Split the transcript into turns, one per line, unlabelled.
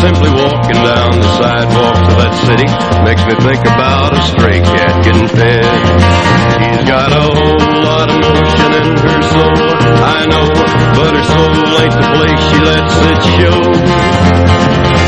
simply walking down the sidewalks of that city makes me think about a stray cat getting fed. She's got a whole lot of motion in her soul, I know, but her soul ain't the place she lets it show.